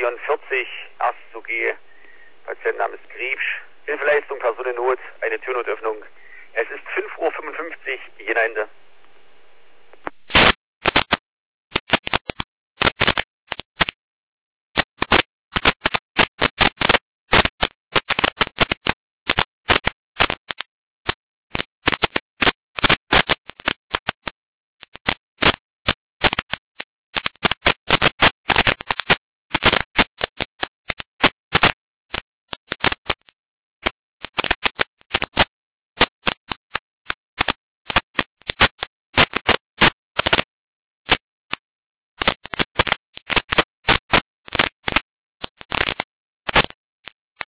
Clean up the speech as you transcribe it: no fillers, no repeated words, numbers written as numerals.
44, erstes OG, Patientenname ist Griebsch, Hilfeleistung, Personennot, eine Türnotöffnung. Es ist 5:55 Uhr, Jena Ende.